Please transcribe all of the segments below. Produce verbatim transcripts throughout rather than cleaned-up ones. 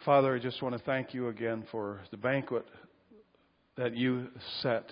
Father, I just want to thank you again for the banquet that you set,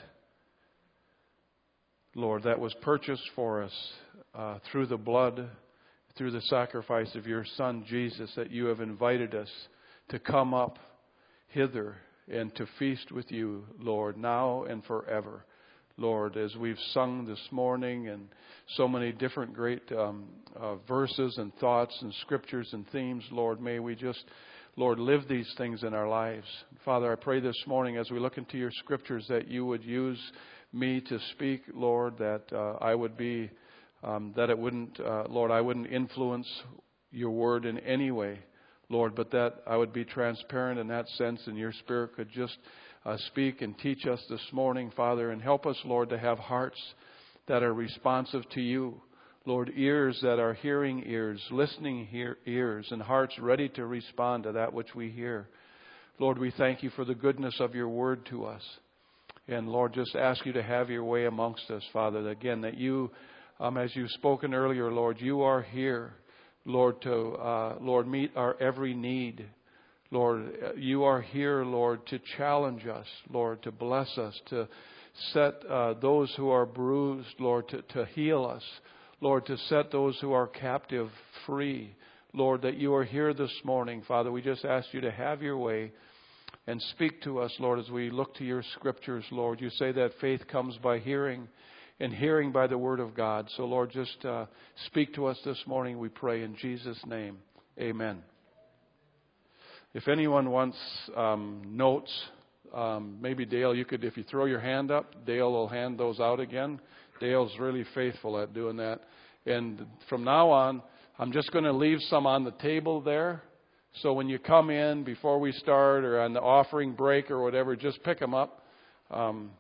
Lord, that was purchased for us uh, through the blood, through the sacrifice of your Son, Jesus, that you have invited us to come up hither and to feast with you, Lord, now and forever. Lord, as we've sung this morning and so many different great um, uh, verses and thoughts and scriptures and themes, Lord, may we just, Lord, live these things in our lives. Father, I pray this morning as we look into your scriptures that you would use me to speak, Lord, that uh, I would be, um, that it wouldn't, uh, Lord, I wouldn't influence your word in any way, Lord, but that I would be transparent in that sense and your Spirit could just uh, speak and teach us this morning, Father, and help us, Lord, to have hearts that are responsive to you. Lord, ears that are hearing ears, listening hear ears, and hearts ready to respond to that which we hear. Lord, we thank you for the goodness of your word to us. And Lord, just ask you to have your way amongst us, Father. Again, that you, um, as you've spoken earlier, Lord, you are here, Lord, to, uh, Lord, meet our every need. Lord, you are here, Lord, to challenge us, Lord, to bless us, to set uh, those who are bruised, Lord, to, to heal us. Lord, to set those who are captive free. Lord, that you are here this morning, Father. We just ask you to have your way and speak to us, Lord, as we look to your scriptures, Lord. You say that faith comes by hearing and hearing by the word of God. So, Lord, just uh, speak to us this morning, we pray in Jesus' name. Amen. If anyone wants um, notes, um, maybe Dale, you could, if you throw your hand up, Dale will hand those out again. Dale's really faithful at doing that. And from now on, I'm just going to leave some on the table there. So when you come in before we start or on the offering break or whatever, just pick them up. Um,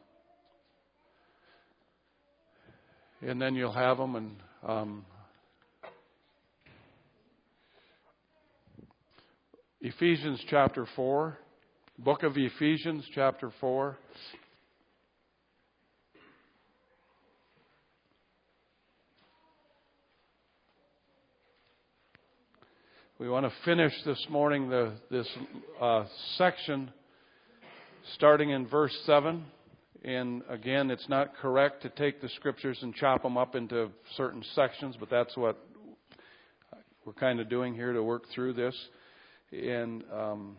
and then you'll have them. And um, Ephesians chapter four, book of Ephesians chapter four. We want to finish this morning the, this uh, section starting in verse seven. And again, it's not correct to take the scriptures and chop them up into certain sections, but that's what we're kind of doing here to work through this. And um,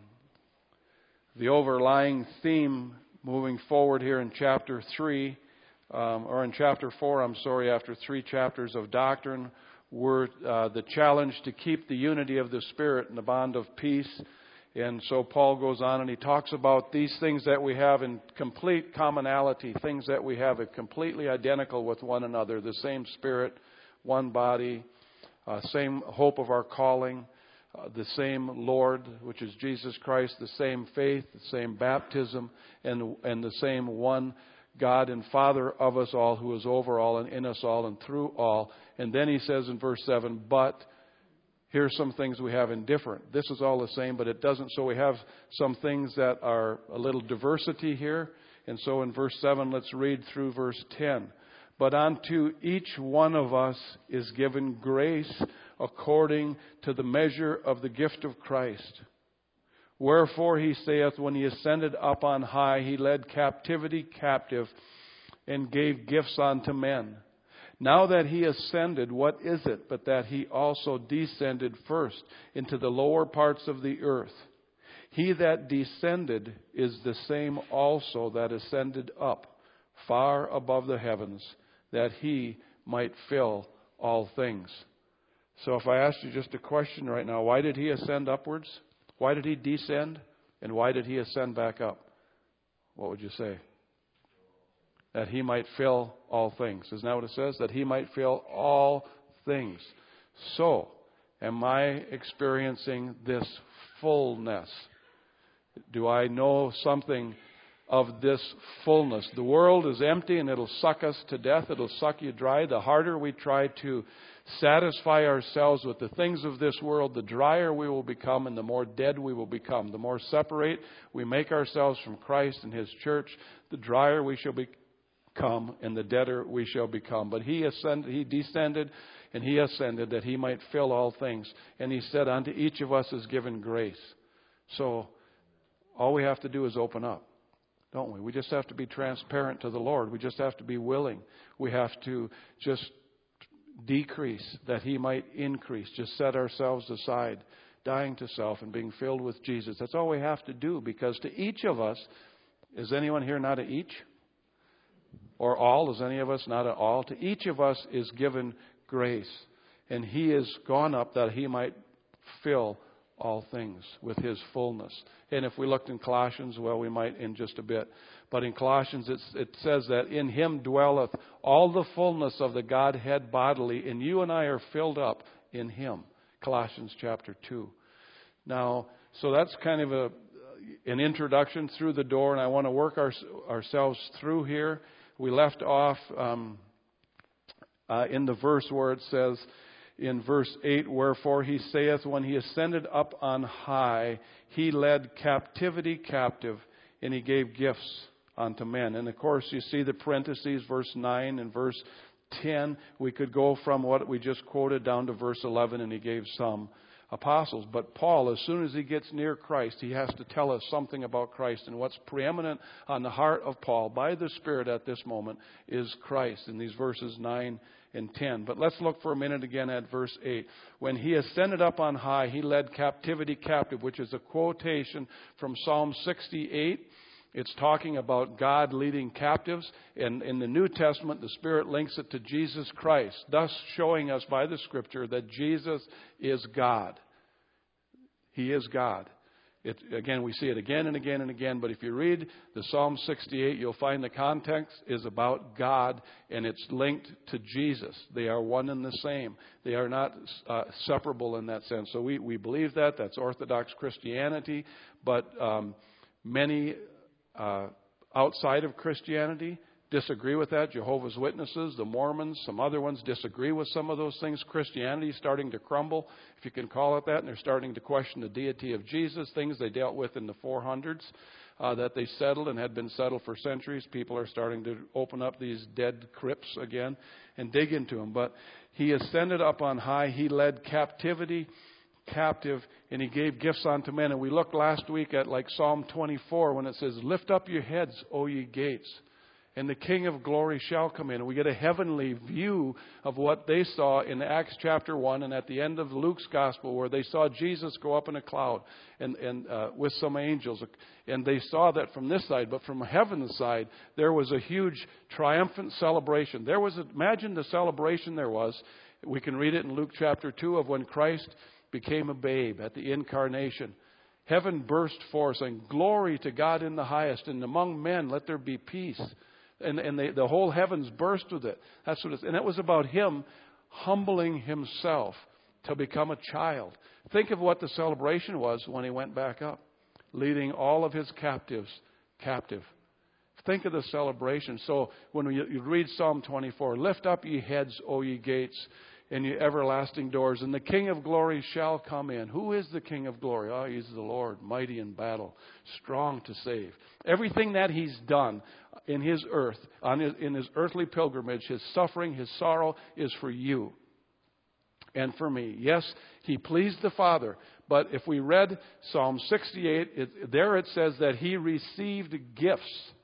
the overlying theme moving forward here in chapter three, um, or in chapter four, I'm sorry, after three chapters of doctrine, were uh, the challenge to keep the unity of the Spirit and the bond of peace. And so Paul goes on and he talks about these things that we have in complete commonality, things that we have are completely identical with one another, the same Spirit, one body, uh, same hope of our calling, uh, the same Lord, which is Jesus Christ, the same faith, the same baptism, and and the same one God and Father of us all, who is over all and in us all and through all. And then he says in verse seven, but here's some things we have in different. This is all the same, but it doesn't. So we have some things that are a little diversity here. And so in verse seven, let's read through verse ten. But unto each one of us is given grace according to the measure of the gift of Christ. Wherefore he saith, when he ascended up on high, he led captivity captive and gave gifts unto men. Now that he ascended, what is it but that he also descended first into the lower parts of the earth? He that descended is the same also that ascended up far above the heavens, that he might fill all things. So if I asked you just a question right now, why did he ascend upwards? Why did he descend? And why did he ascend back up? What would you say? That he might fill all things. Isn't that what it says? That he might fill all things. So, am I experiencing this fullness? Do I know something of this fullness? The world is empty and it'll suck us to death. It'll suck you dry. The harder we try to satisfy ourselves with the things of this world, the drier we will become and the more dead we will become. The more separate we make ourselves from Christ and His church, the drier we shall become and the deader we shall become. But He ascended, He descended and He ascended that He might fill all things. And He said, unto each of us is given grace. So all we have to do is open up, don't we? We just have to be transparent to the Lord. We just have to be willing. We have to just decrease that He might increase. Just set ourselves aside, dying to self and being filled with Jesus. That's all we have to do, because to each of us, is anyone here not a each? Or all? Is any of us not a all? To each of us is given grace. And He is gone up that He might fill all things with His fullness. And if we looked in Colossians, well, we might in just a bit. But in Colossians, it's, it says that in Him dwelleth all the fullness of the Godhead bodily, and you and I are filled up in Him. Colossians chapter two. Now, so that's kind of a an introduction through the door, and I want to work our, ourselves through here. We left off um, uh, in the verse where it says, in verse eight, wherefore He saith, when He ascended up on high, He led captivity captive, and He gave gifts unto men. And of course, you see the parentheses, verse nine and verse ten. We could go from what we just quoted down to verse eleven, and He gave some apostles. But Paul, as soon as he gets near Christ, he has to tell us something about Christ. And what's preeminent on the heart of Paul by the Spirit at this moment is Christ in these verses nine and ten. But let's look for a minute again at verse eight. When He ascended up on high, He led captivity captive, which is a quotation from Psalm sixty-eight. It's talking about God leading captives. And in the New Testament, the Spirit links it to Jesus Christ, thus showing us by the Scripture that Jesus is God. He is God. It, again, we see it again and again and again. But if you read the Psalm sixty-eight, you'll find the context is about God, and it's linked to Jesus. They are one and the same. They are not uh, separable in that sense. So we, we believe that. That's Orthodox Christianity. But um, many uh, outside of Christianity disagree with that. Jehovah's Witnesses, the Mormons, some other ones disagree with some of those things. Christianity is starting to crumble, if you can call it that, and they're starting to question the deity of Jesus, things they dealt with in the four hundreds uh, that they settled and had been settled for centuries. People are starting to open up these dead crypts again and dig into them. But He ascended up on high. He led captivity captive, and He gave gifts unto men. And we looked last week at like Psalm twenty-four when it says, lift up your heads, O ye gates, and the King of glory shall come in. And we get a heavenly view of what they saw in Acts chapter one and at the end of Luke's gospel, where they saw Jesus go up in a cloud and, and uh, with some angels. And they saw that from this side, but from heaven's side, there was a huge triumphant celebration. There was, a, imagine the celebration there was. We can read it in Luke chapter two of when Christ became a babe at the incarnation. Heaven burst forth, saying, glory to God in the highest, and among men let there be peace. And, and they, the whole heavens burst with it. That's what it's, and it was about Him humbling Himself to become a child. Think of what the celebration was when He went back up, leading all of His captives captive. Think of the celebration. So when you, you read Psalm twenty-four, lift up ye heads, O ye gates, and ye everlasting doors, and the King of glory shall come in. Who is the King of glory? Oh, He's the Lord, mighty in battle, strong to save. Everything that He's done in His earth, on his, in His earthly pilgrimage, His suffering, His sorrow, is for you and for me. Yes, He pleased the Father, but if we read Psalm sixty-eight, it, there it says that He received gifts.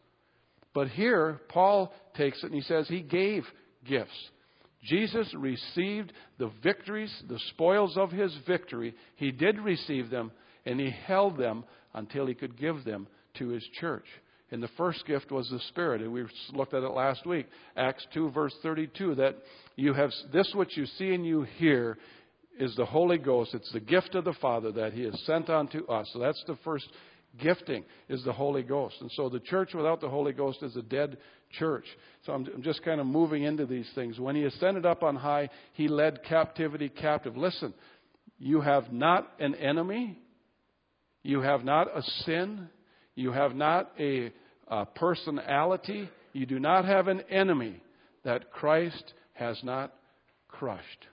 But here, Paul takes it and he says He gave gifts. Jesus received the victories, the spoils of His victory. He did receive them, and He held them until He could give them to His church. And the first gift was the Spirit, and we looked at it last week. Acts two, verse thirty-two, that you have this which you see and you hear is the Holy Ghost. It's the gift of the Father that He has sent unto us. So that's the first gifting, is the Holy Ghost. And so the church without the Holy Ghost is a dead church. So I'm, I'm just kind of moving into these things. When He ascended up on high, He led captivity captive. Listen, you have not an enemy. You have not a sin. You have not a, a personality. You do not have an enemy that Christ has not crushed.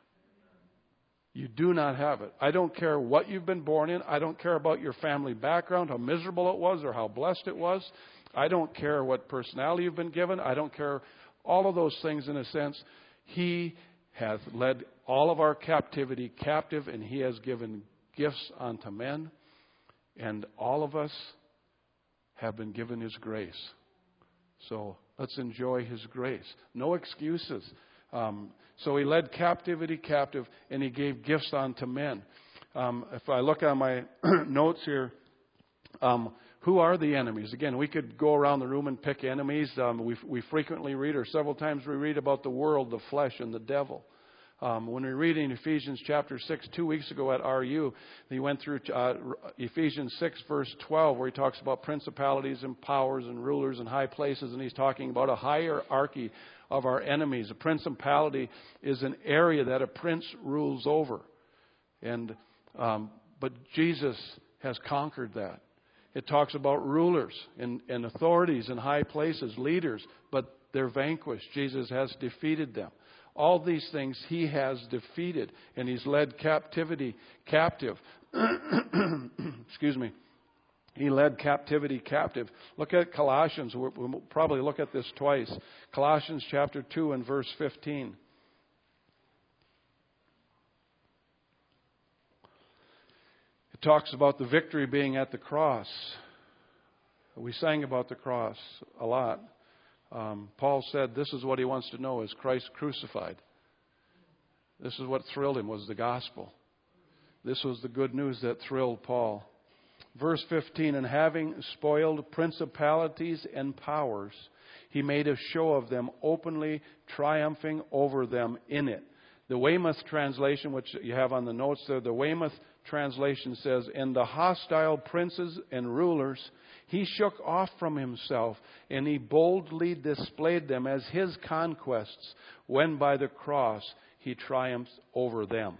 You do not have it. I don't care what you've been born in. I don't care about your family background, how miserable it was or how blessed it was. I don't care what personality you've been given. I don't care all of those things in a sense. He hath led all of our captivity captive, and He has given gifts unto men. And all of us have been given His grace. So let's enjoy His grace. No excuses. Um, so He led captivity captive, and He gave gifts unto men. Um, if I look on my notes here, um, who are the enemies? Again, we could go around the room and pick enemies. Um, we, we frequently read, or several times we read about the world, the flesh, and the devil. Um, when we read in Ephesians chapter six, two weeks ago at R U, he went through uh, Ephesians six, verse twelve, where he talks about principalities and powers and rulers and high places, and he's talking about a hierarchy of our enemies. A principality is an area that a prince rules over. And um, but Jesus has conquered that. It talks about rulers and, and authorities and high places, leaders, but they're vanquished. Jesus has defeated them. All these things He has defeated, and He's led captivity captive. Excuse me. He led captivity captive. Look at Colossians. We'll probably look at this twice. Colossians chapter two and verse fifteen. It talks about the victory being at the cross. We sang about the cross a lot. Um, Paul said this is what he wants to know, is Christ crucified. This is what thrilled him, was the gospel. This was the good news that thrilled Paul. Verse fifteen, and having spoiled principalities and powers, He made a show of them openly, triumphing over them in it. The Weymouth translation, which you have on the notes there, the Weymouth translation says, and the hostile princes and rulers He shook off from Himself, and He boldly displayed them as His conquests, when by the cross He triumphs over them.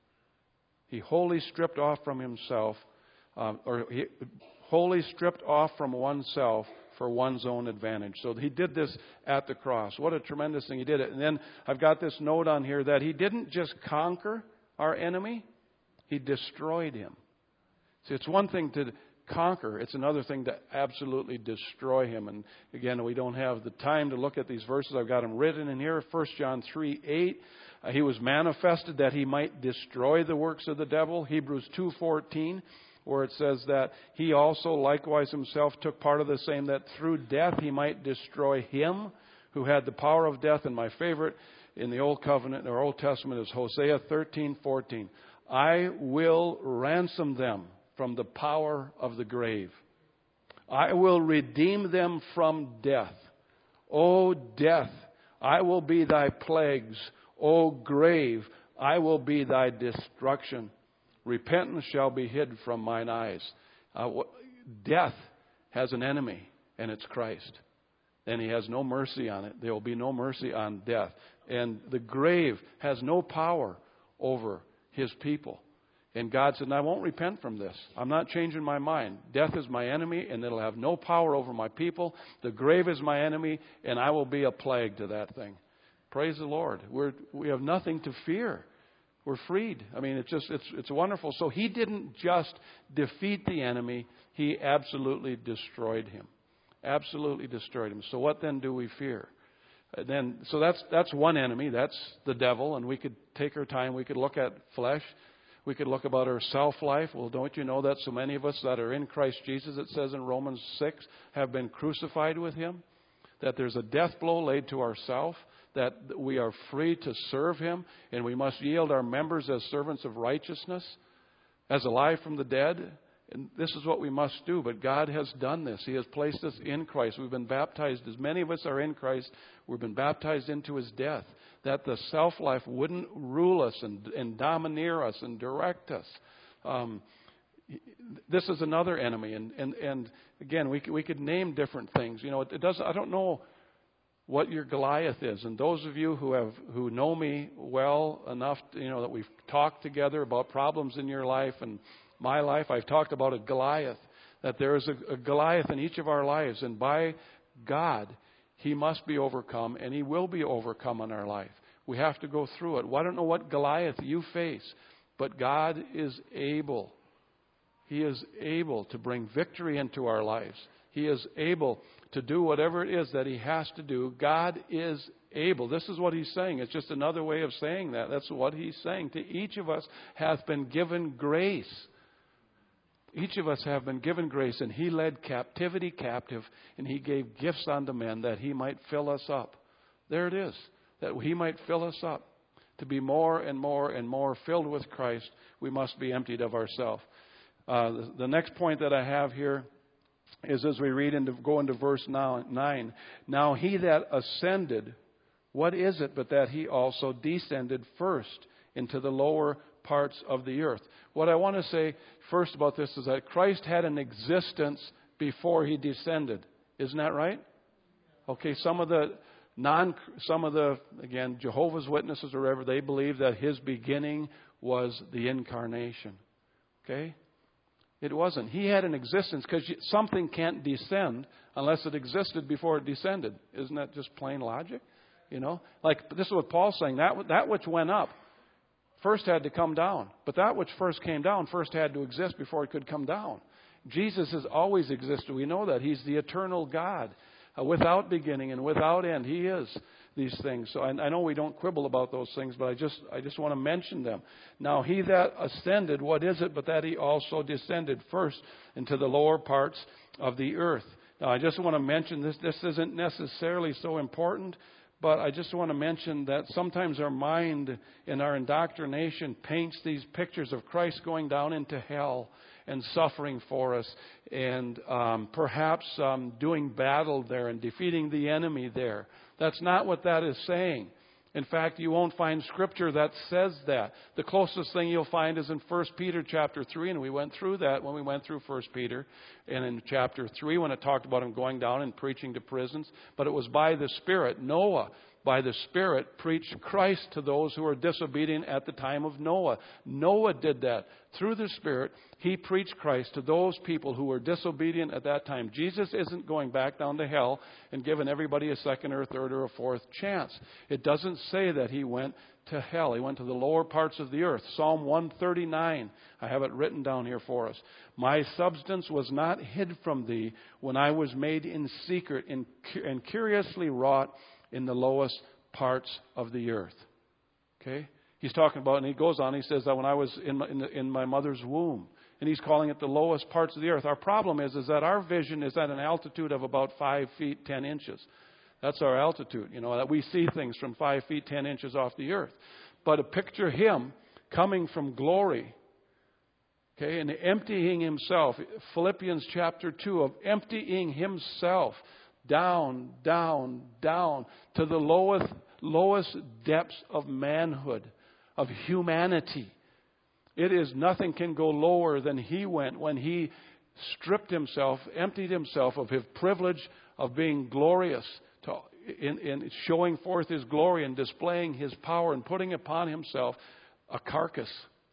He wholly stripped off from Himself, um, or He wholly stripped off from oneself for one's own advantage. So He did this at the cross. What a tremendous thing He did it. And then I've got this note on here that He didn't just conquer our enemy, He destroyed him. See, it's one thing to conquer. It's another thing to absolutely destroy him. And again, we don't have the time to look at these verses. I've got them written in here. First John three eight. Uh, he was manifested that He might destroy the works of the devil. Hebrews two fourteen, where it says that He also likewise Himself took part of the same, that through death He might destroy him who had the power of death. And my favorite in the Old Covenant or Old Testament is Hosea thirteen fourteen. I will ransom them from the power of the grave. I will redeem them from death. O death, I will be thy plagues. O grave, I will be thy destruction. Repentance shall be hid from mine eyes. Uh, death has an enemy, and it's Christ. And He has no mercy on it. There will be no mercy on death. And the grave has no power over His people. And God said, I won't repent from this. I'm not changing my mind. Death is my enemy, and it'll have no power over my people. The grave is my enemy, and I will be a plague to that thing. Praise the Lord. We're, we have nothing to fear. We're freed. I mean, it's just, it's, it's wonderful. So He didn't just defeat the enemy. He absolutely destroyed him. Absolutely destroyed him. So what then do we fear? And then, so that's, that's one enemy. That's the devil. And we could take our time. We could look at flesh. We could look about our self-life. Well, don't you know that so many of us that are in Christ Jesus, it says in Romans six, have been crucified with Him? That there's a death blow laid to ourself, that we are free to serve Him, and we must yield our members as servants of righteousness, as alive from the dead. And this is what we must do. But God has done this. He has placed us in Christ. We've been baptized. As many of us are in Christ, we've been baptized into His death, that the self-life wouldn't rule us and, and domineer us and direct us. Um, this is another enemy. And, and, and again, we could, we could name different things. You know, it, it does. I don't know what your Goliath is. And those of you who have who know me well enough, to, you know, that we've talked together about problems in your life and my life, I've talked about a Goliath, that there is a, a Goliath in each of our lives. And by God, He must be overcome, and He will be overcome in our life. We have to go through it. Well, I don't know what Goliath you face, but God is able. He is able to bring victory into our lives. He is able to do whatever it is that He has to do. God is able. This is what He's saying. It's just another way of saying that. That's what He's saying. To each of us hath been given grace. Each of us have been given grace, and He led captivity captive, and He gave gifts unto men that He might fill us up. There it is, that He might fill us up. To be more and more and more filled with Christ, we must be emptied of ourselves. Uh, the, the next point that I have here is as we read into go into verse nine. Now He that ascended, what is it but that He also descended first into the lower parts of the earth? What I want to say first about this is that Christ had an existence before He descended. Isn't that right? Okay, some of the non, some of the, again, Jehovah's Witnesses or whatever, they believe that His beginning was the incarnation. Okay? It wasn't. He had an existence because something can't descend unless it existed before it descended. Isn't that just plain logic? You know, like this is what Paul's saying. That that which went up first had to come down. But that which first came down first had to exist before it could come down. Jesus has always existed. We know that. He's the eternal God, uh, without beginning and without end. He is these things. So I, I know we don't quibble about those things, but I just I just want to mention them. Now, He that ascended, what is it but that He also descended first into the lower parts of the earth? Now, I just want to mention this. This isn't necessarily so important, but I just want to mention that sometimes our mind in our indoctrination paints these pictures of Christ going down into hell and suffering for us and um, perhaps um, doing battle there and defeating the enemy there. That's not what that is saying. In fact, you won't find Scripture that says that. The closest thing you'll find is in First Peter chapter three, and we went through that when we went through First Peter. And in chapter three, when it talked about him going down and preaching to prisons, but it was by the Spirit. Noah, by the Spirit, preached Christ to those who were disobedient at the time of Noah. Noah did that. Through the Spirit, he preached Christ to those people who were disobedient at that time. Jesus isn't going back down to hell and giving everybody a second or a third or a fourth chance. It doesn't say that He went to hell. He went to the lower parts of the earth. Psalm one thirty-nine, I have it written down here for us. My substance was not hid from Thee when I was made in secret and, and curiously wrought in the lowest parts of the earth. Okay? He's talking about, and he goes on, he says that when I was in my, in, the, in my mother's womb, and he's calling it the lowest parts of the earth. Our problem is, is that our vision is at an altitude of about five feet, ten inches. That's our altitude, you know, that we see things from five feet, ten inches off the earth. But to picture Him coming from glory, okay, and emptying Himself, Philippians chapter two, of emptying Himself down, down, down to the lowest, lowest depths of manhood, of humanity. It is nothing can go lower than He went when He stripped Himself, emptied Himself of His privilege of being glorious, to, in, in showing forth His glory and displaying His power and putting upon Himself a carcass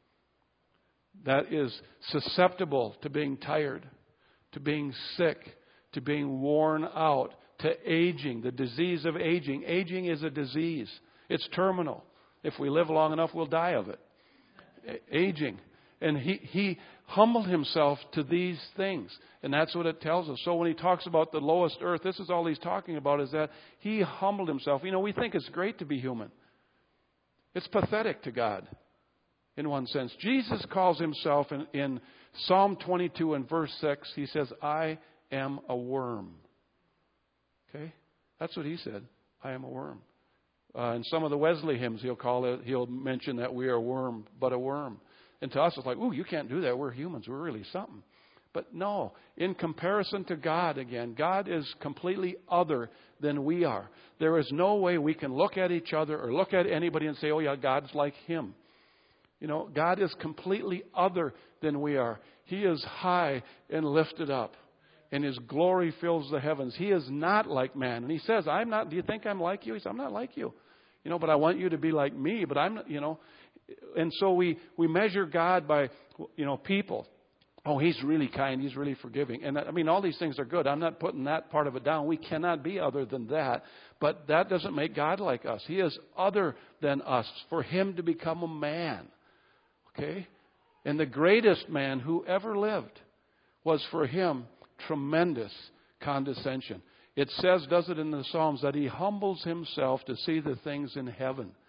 that is susceptible to being tired, to being sick, to being worn out, to aging, the disease of aging. Aging is a disease. It's terminal. If we live long enough, we'll die of it. Aging. And he, he humbled Himself to these things. And that's what it tells us. So when He talks about the lowest earth, this is all He's talking about, is that He humbled Himself. You know, we think it's great to be human. It's pathetic to God, in one sense. Jesus calls Himself in, in Psalm twenty-two and verse six, He says, I am a worm. Okay? That's what He said. I am a worm. Uh, in some of the Wesley hymns, he'll call it, he'll mention that we are a worm, but a worm. And to us, it's like, ooh, you can't do that. We're humans. We're really something. But no, in comparison to God, again, God is completely other than we are. There is no way we can look at each other or look at anybody and say, oh yeah, God's like Him. You know, God is completely other than we are. He is high and lifted up, and His glory fills the heavens. He is not like man. And He says, I'm not, do you think I'm like you? He says, I'm not like you. You know, but I want you to be like me, but I'm not, you know. And so we, we measure God by, you know, people. Oh, He's really kind. He's really forgiving. And I mean, all these things are good. I'm not putting that part of it down. We cannot be other than that. But that doesn't make God like us. He is other than us. For Him to become a man. Okay? And the greatest man who ever lived was for Him tremendous condescension. It says, does it in the Psalms, that He humbles Himself to see the things in heaven.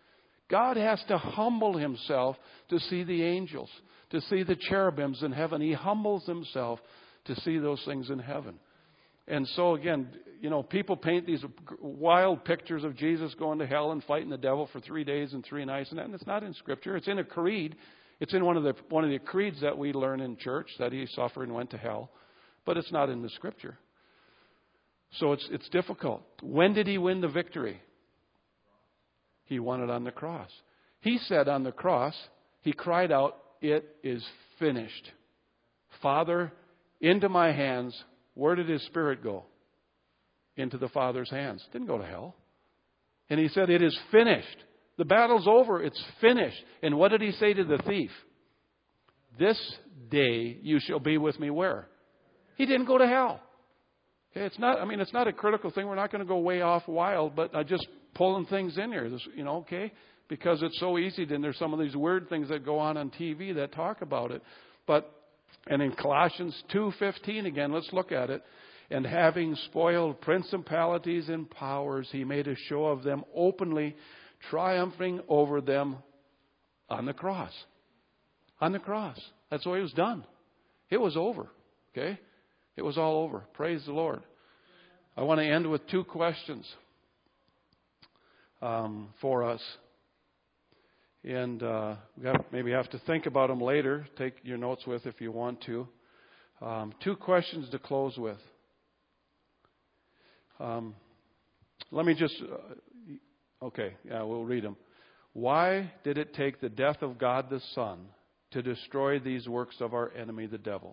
God has to humble himself to see the angels, to see the cherubims in heaven. He humbles himself to see those things in heaven. And so again, you know, people paint these wild pictures of Jesus going to hell and fighting the devil for three days and three nights. And it's not in Scripture. It's in a creed. It's in one of the one of the creeds that we learn in church, that he suffered and went to hell. But it's not in the Scripture. So it's it's difficult. When did he win the victory? He won it on the cross. He said on the cross, he cried out, "It is finished." Father, into my hands. Where did his spirit go? Into the Father's hands. Didn't go to hell. And he said, "It is finished." The battle's over. It's finished. And what did he say to the thief? "This day you shall be with me where?" He didn't go to hell. Okay, it's not, I mean, it's not a critical thing. We're not going to go way off wild, but I just pulling things in here, this, you know, okay? Because it's so easy. Then there's some of these weird things that go on on T V that talk about it. But And in Colossians two fifteen, again, let's look at it. "And having spoiled principalities and powers, he made a show of them openly, triumphing over them on the cross." On the cross. That's the way it was done. It was over. Okay? It was all over. Praise the Lord. I want to end with two questions um, for us. And uh, we have, maybe have to think about them later. Take your notes with if you want to. Um, two questions to close with. Um, let me just, uh, okay, yeah, we'll read them. Why did it take the death of God the Son to destroy these works of our enemy, the devil?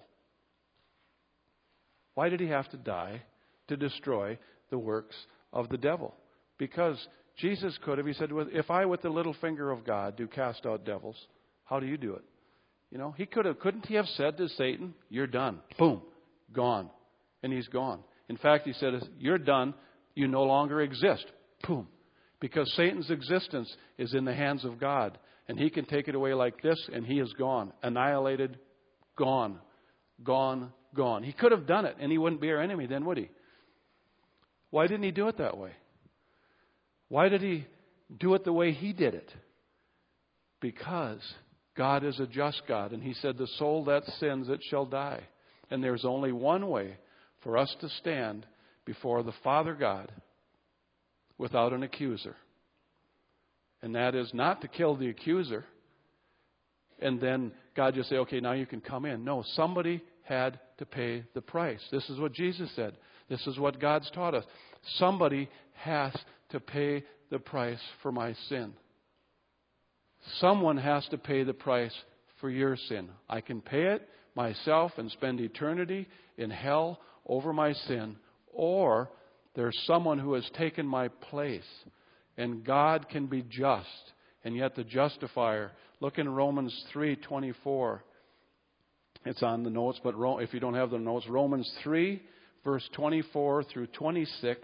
Why did he have to die to destroy the works of the devil? Because Jesus could have, he said, "If I with the little finger of God do cast out devils, how do you do it?" You know, he could have, couldn't he have said to Satan, "You're done." Boom, gone. And he's gone. In fact, he said, "You're done. You no longer exist." Boom. Because Satan's existence is in the hands of God. And he can take it away like this, and he is gone. Annihilated, gone, gone, gone. He could have done it, and he wouldn't be our enemy then, would he? Why didn't he do it that way? Why did he do it the way he did it? Because God is a just God. And he said, "The soul that sins, it shall die." And there's only one way for us to stand before the Father God without an accuser. And that is not to kill the accuser. And then God just say, "Okay, now you can come in." No, somebody had to pay the price. This is what Jesus said. This is what God's taught us. Somebody has to pay the price for my sin. Someone has to pay the price for your sin. I can pay it myself and spend eternity in hell over my sin, or there's someone who has taken my place, and God can be just, and yet the justifier. Look in Romans three twenty-four. It's on the notes, but if you don't have the notes, Romans three, verse twenty-four through twenty-six.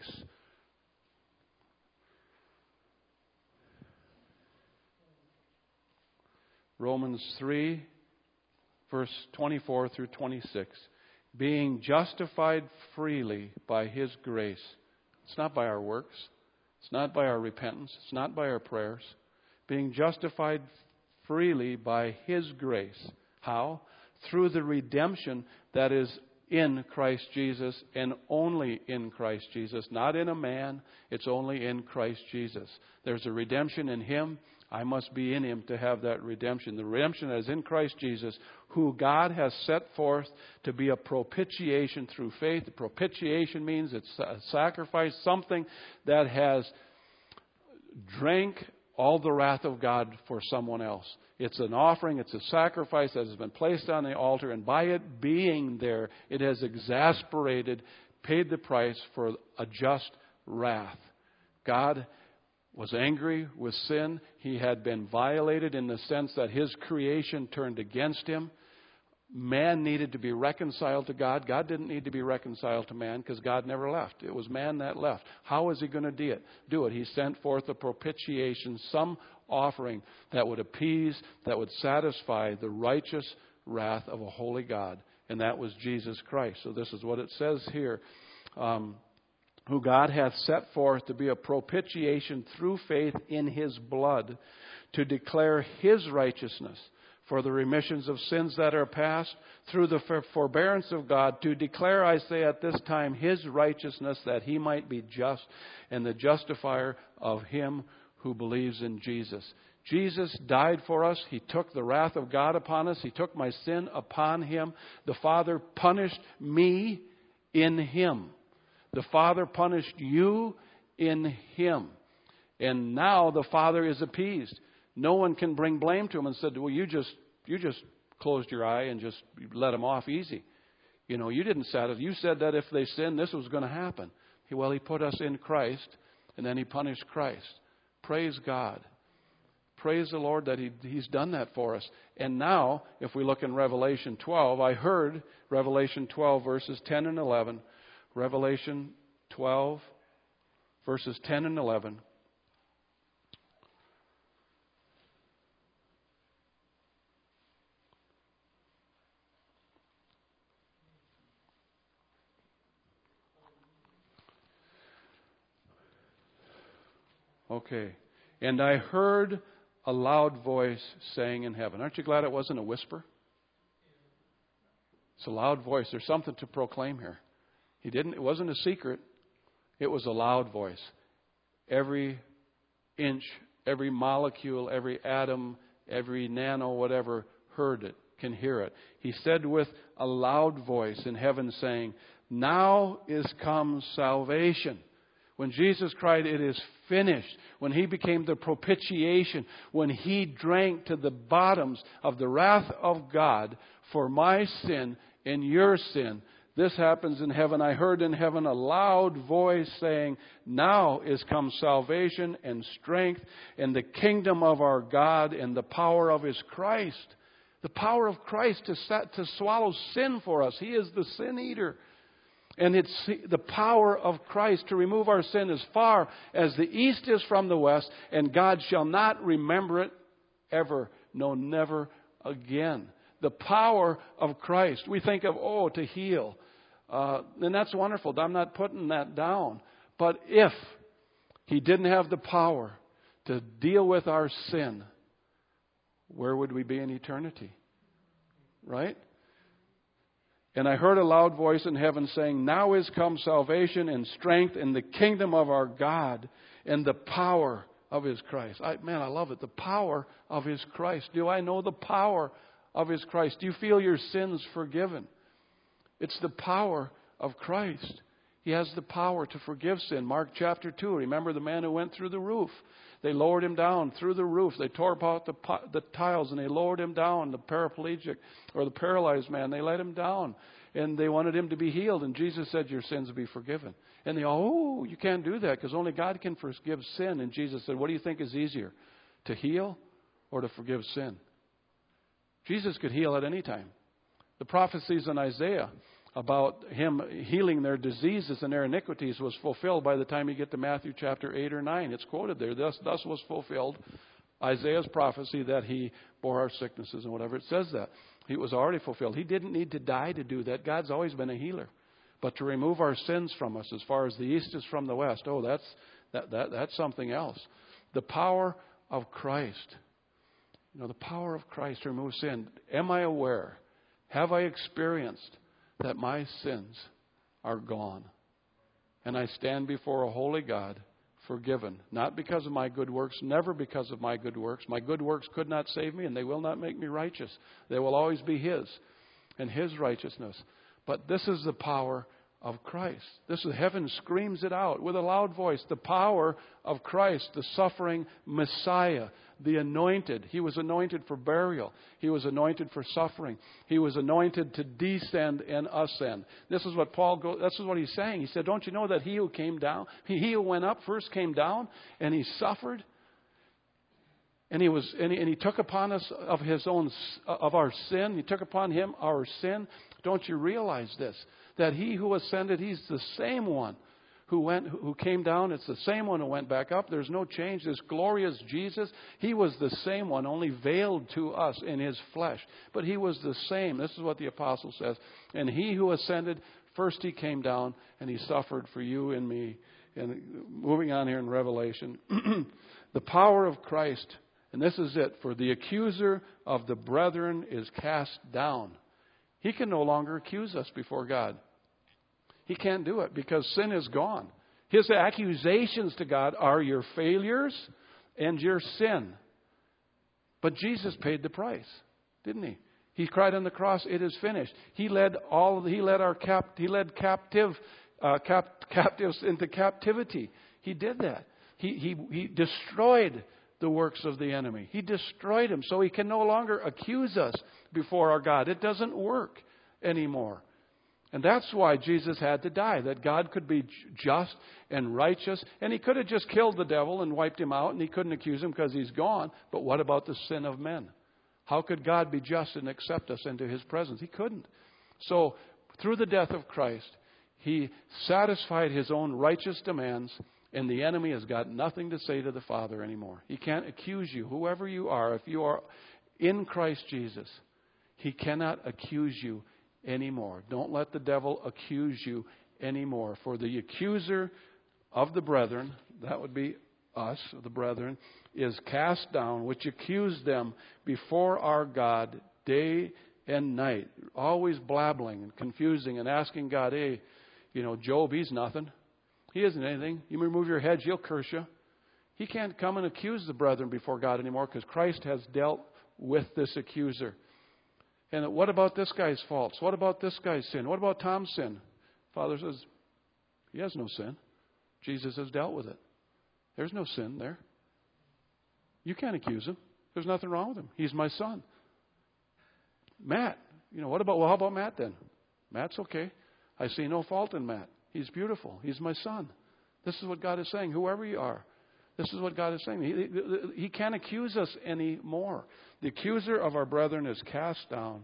Romans three, verse twenty-four through twenty-six. "Being justified freely by His grace." It's not by our works. It's not by our repentance. It's not by our prayers. Being justified freely by His grace. How? Through the redemption that is in Christ Jesus, and only in Christ Jesus. Not in a man. It's only in Christ Jesus. There's a redemption in Him. I must be in Him to have that redemption. The redemption that is in Christ Jesus, who God has set forth to be a propitiation through faith. The propitiation means it's a sacrifice, something that has drank all the wrath of God for someone else. It's an offering, it's a sacrifice that has been placed on the altar, and by it being there, it has exasperated, paid the price for a just wrath. God was angry with sin. He had been violated in the sense that His creation turned against Him. Man needed to be reconciled to God. God didn't need to be reconciled to man because God never left. It was man that left. How was He going to do it? Do it. He sent forth a propitiation, some offering that would appease, that would satisfy the righteous wrath of a holy God. And that was Jesus Christ. So this is what it says here. Um, who God hath set forth to be a propitiation through faith in His blood, to declare His righteousness for the remissions of sins that are past, through the forbearance of God, to declare, I say, at this time, His righteousness, that He might be just and the justifier of him who believes in Jesus. Jesus died for us. He took the wrath of God upon us. He took my sin upon Him. The Father punished me in Him. The Father punished you in Him. And now the Father is appeased. No one can bring blame to Him and said, well, you just you just closed your eye and just let them off easy. You know, you didn't satisfy. You said that if they sinned, this was going to happen. He, well, He put us in Christ, and then He punished Christ. Praise God. Praise the Lord that he, He's done that for us. And now, if we look in Revelation twelve, I heard Revelation twelve, verses ten and eleven. Revelation twelve, verses ten and eleven. Okay. And I heard a loud voice saying in heaven. Aren't you glad it wasn't a whisper? It's a loud voice. There's something to proclaim here. He didn't, it wasn't a secret. It was a loud voice. Every inch, every molecule, every atom, every nano, whatever, heard it, can hear it. He said with a loud voice in heaven saying, now is come salvation. When Jesus cried, it is finished, when He became the propitiation, when He drank to the bottoms of the wrath of God for my sin and your sin, this happens in heaven. I heard in heaven a loud voice saying, now is come salvation and strength and the kingdom of our God and the power of His Christ. The power of Christ to, set, to swallow sin for us. He is the sin eater. And it's the power of Christ to remove our sin as far as the east is from the west, and God shall not remember it ever, no, never again. The power of Christ. We think of, oh, to heal. Uh, and that's wonderful. I'm not putting that down. But if He didn't have the power to deal with our sin, where would we be in eternity? Right? And I heard a loud voice in heaven saying, now is come salvation and strength in the kingdom of our God and the power of His Christ. I, man, I love it. The power of His Christ. Do I know the power of His Christ? Do you feel your sins forgiven? It's the power of Christ. He has the power to forgive sin. Mark chapter two. Remember the man who went through the roof. They lowered him down through the roof. They tore apart the, the tiles and they lowered him down. The paraplegic or the paralyzed man, they let him down. And they wanted him to be healed. And Jesus said, your sins will be forgiven. And they all, oh, you can't do that because only God can forgive sin. And Jesus said, what do you think is easier? To heal or to forgive sin? Jesus could heal at any time. The prophecies in Isaiah about Him healing their diseases and their iniquities was fulfilled by the time you get to Matthew chapter eight or nine. It's quoted there. Thus, thus was fulfilled Isaiah's prophecy that He bore our sicknesses and whatever. It says that. It was already fulfilled. He didn't need to die to do that. God's always been a healer. But to remove our sins from us as far as the east is from the west, oh, that's, that, that, that's something else. The power of Christ. You know, the power of Christ to remove sin. Am I aware? Have I experienced that my sins are gone? And I stand before a holy God, forgiven. Not because of my good works, never because of my good works. My good works could not save me, and they will not make me righteous. They will always be His and His righteousness. But this is the power of Christ. This is, heaven screams it out with a loud voice. The power of Christ, the suffering Messiah, the anointed. He was anointed for burial. He was anointed for suffering. He was anointed to descend and ascend. This is what Paul go, this is what he's saying. He said, don't you know that He who came down, he, he who went up first came down and He suffered? And he was, and he, and he took upon us of his own, of our sin. He took upon Him our sin. Don't you realize this? That He who ascended, He's the same one who went, who came down. It's the same one who went back up. There's no change. This glorious Jesus, He was the same one, only veiled to us in His flesh. But He was the same. This is what the apostle says. And He who ascended First he came down and he suffered for you and me. And moving on here in Revelation, the power of Christ, and this is it, for the accuser of the brethren is cast down. He can no longer accuse us before God. He can't do it because sin is gone. His accusations to God are your failures and your sin. But Jesus paid the price, didn't he? He cried on the cross, "It is finished." He led all. He led our cap. He led captive uh, cap, captives into captivity. He did that. He he he destroyed the works of the enemy. He destroyed them, so he can no longer accuse us before our God. It doesn't work anymore. And that's why Jesus had to die, that God could be just and righteous. And he could have just killed the devil and wiped him out, and he couldn't accuse him because he's gone. But what about the sin of men? How could God be just and accept us into his presence? He couldn't. So through the death of Christ, he satisfied his own righteous demands, and the enemy has got nothing to say to the Father anymore. He can't accuse you, whoever you are. If you are in Christ Jesus, he cannot accuse you anymore. Don't let the devil accuse you anymore. For the accuser of the brethren, that would be us, the brethren, is cast down, which accused them before our God day and night. Always blabbling and confusing and asking God, hey, you know, Job, he's nothing. He isn't anything. You remove your hedge, he'll curse you. He can't come and accuse the brethren before God anymore because Christ has dealt with this accuser. And what about this guy's faults? What about this guy's sin? What about Tom's sin? Father says, he has no sin. Jesus has dealt with it. There's no sin there. You can't accuse him. There's nothing wrong with him. He's my son. Matt, you know, what about, well, how about Matt then? Matt's okay. I see no fault in Matt. He's beautiful. He's my son. This is what God is saying, whoever you are. This is what God is saying. He, he can't accuse us anymore. The accuser of our brethren is cast down.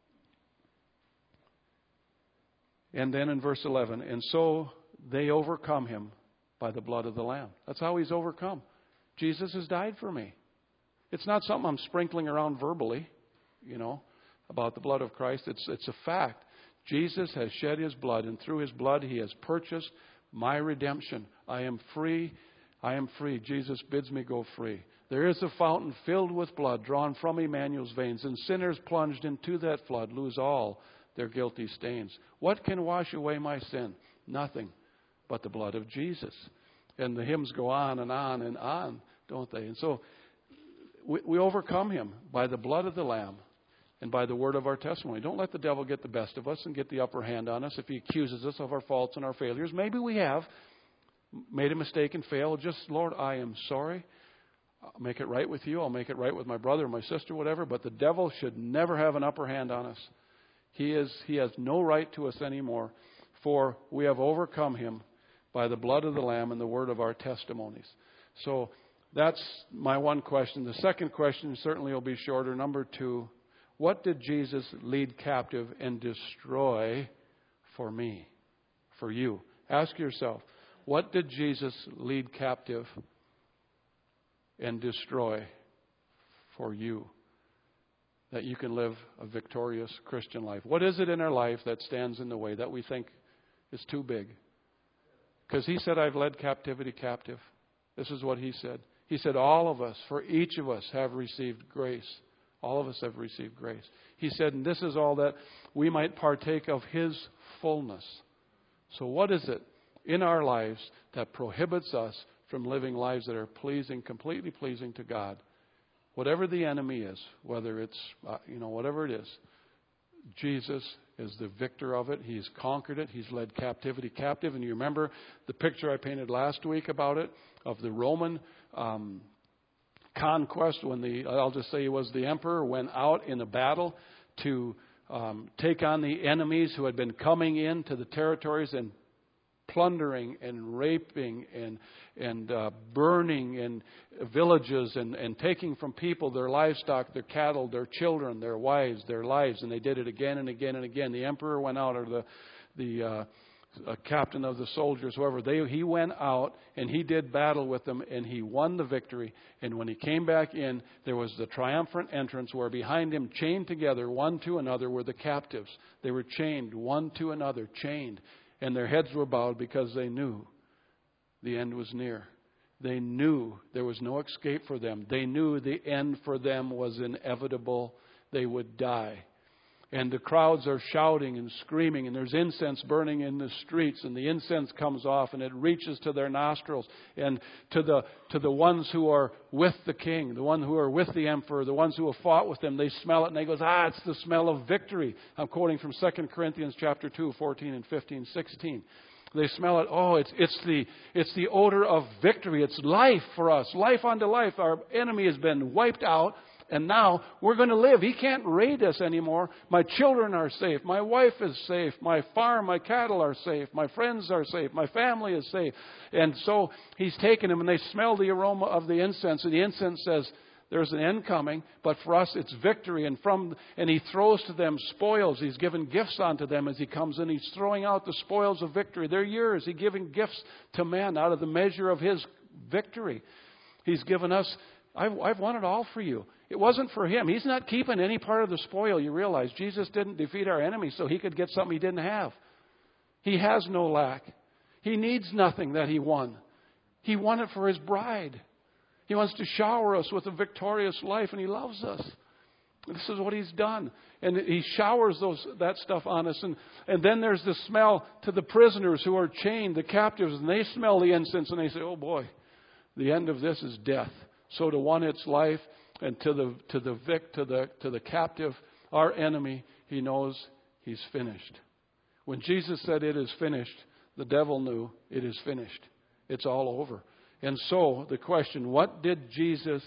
And then in verse eleven, and so they overcome him by the blood of the Lamb. That's how he's overcome. Jesus has died for me. It's not something I'm sprinkling around verbally, you know, about the blood of Christ. It's, it's a fact. Jesus has shed his blood, and through his blood he has purchased my redemption. I am free. I am free. Jesus bids me go free. There is a fountain filled with blood drawn from Emmanuel's veins, and sinners plunged into that flood lose all their guilty stains. What can wash away my sin? Nothing but the blood of Jesus. And the hymns go on and on and on, don't they? And so we, we overcome him by the blood of the Lamb and by the word of our testimony. Don't let the devil get the best of us and get the upper hand on us if he accuses us of our faults and our failures. Maybe we have made a mistake and failed. Just, Lord, I am sorry. I'll make it right with you. I'll make it right with my brother or my sister, whatever. But the devil should never have an upper hand on us. He is, he has no right to us anymore, for we have overcome him by the blood of the Lamb and the word of our testimonies. So that's my one question. The second question certainly will be shorter. Number two, what did Jesus lead captive and destroy for me, for you? Ask yourself, what did Jesus lead captive and destroy for you, that you can live a victorious Christian life? What is it in our life that stands in the way that we think is too big? Because he said, I've led captivity captive. This is what he said. He said, all of us, for each of us, have received grace. All of us have received grace. He said, and this is all that we might partake of his fullness. So what is it in our lives that prohibits us from living lives that are pleasing, completely pleasing to God? Whatever the enemy is, whether it's, uh, you know, whatever it is, Jesus is the victor of it. He's conquered it. He's led captivity captive. And you remember the picture I painted last week about it, of the Roman um, conquest when the, I'll just say he was the emperor, went out in a battle to um, take on the enemies who had been coming into the territories and plundering and raping and and uh, burning in villages and, and taking from people their livestock, their cattle, their children, their wives, their lives. And they did it again and again and again. The emperor went out, or the the uh, a captain of the soldiers, whoever, they, he went out and he did battle with them and he won the victory. And when he came back in, there was the triumphant entrance where behind him, chained together one to another, were the captives. They were chained one to another, chained. And their heads were bowed because they knew the end was near. They knew there was no escape for them. They knew the end for them was inevitable. They would die. And the crowds are shouting and screaming, and there's incense burning in the streets, and the incense comes off, and it reaches to their nostrils, and to the to the ones who are with the king, the ones who are with the emperor, the ones who have fought with them. They smell it, and they go, ah, it's the smell of victory. I'm quoting from Second Corinthians chapter two, fourteen and fifteen, sixteen. They smell it. Oh, it's it's the it's the odor of victory. It's life for us, life unto life. Our enemy has been wiped out. And now we're going to live. He can't raid us anymore. My children are safe. My wife is safe. My farm, my cattle are safe. My friends are safe. My family is safe. And so he's taken them, and they smell the aroma of the incense. And the incense says, there's an end coming, but for us it's victory. And from and he throws to them spoils. He's given gifts unto them as he comes in. He's throwing out the spoils of victory. They're yours. He's giving gifts to men out of the measure of his victory. He's given us, I've, I've won it all for you. It wasn't for him. He's not keeping any part of the spoil, you realize. Jesus didn't defeat our enemies so he could get something he didn't have. He has no lack. He needs nothing that he won. He won it for his bride. He wants to shower us with a victorious life, and he loves us. This is what he's done. And he showers those that stuff on us. And, and then there's the smell to the prisoners who are chained, the captives, and they smell the incense, and they say, oh boy, the end of this is death. So to one it's life, and to the to the vic to the to the captive, our enemy, he knows he's finished. When Jesus said it is finished, the devil knew it is finished. It's all over. And so the question, what did Jesus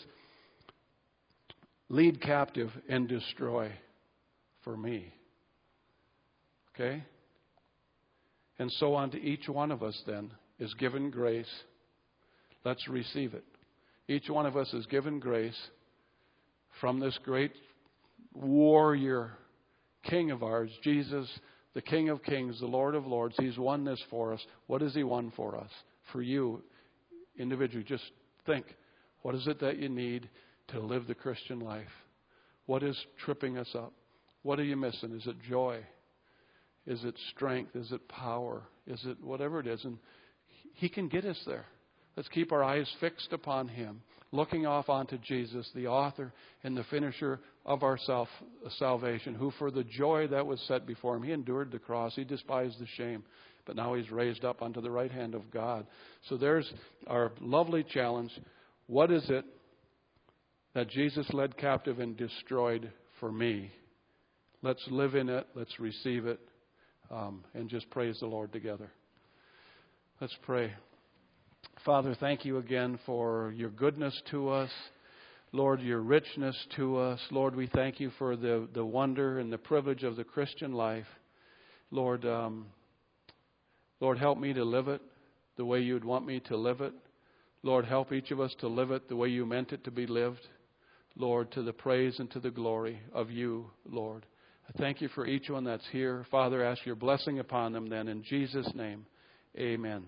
lead captive and destroy for me? Okay? And so on to each one of us then is given grace. Let's receive it. Each one of us is given grace from this great warrior king of ours, Jesus, the King of Kings, the Lord of Lords. He's won this for us. What has he won for us? For you, individually, just think, what is it that you need to live the Christian life? What is tripping us up? What are you missing? Is it joy? Is it strength? Is it power? Is it whatever it is? And he can get us there. Let's keep our eyes fixed upon him, looking off onto Jesus, the author and the finisher of our self, salvation, who for the joy that was set before him, he endured the cross. He despised the shame. But now he's raised up unto the right hand of God. So there's our lovely challenge. What is it that Jesus led captive and destroyed for me? Let's live in it. Let's receive it. Um, and just praise the Lord together. Let's pray. Father, thank you again for your goodness to us. Lord, your richness to us. Lord, we thank you for the, the wonder and the privilege of the Christian life. Lord, um, Lord, help me to live it the way you'd want me to live it. Lord, help each of us to live it the way you meant it to be lived. Lord, to the praise and to the glory of you, Lord. I thank you for each one that's here. Father, ask your blessing upon them then. In Jesus' name, amen.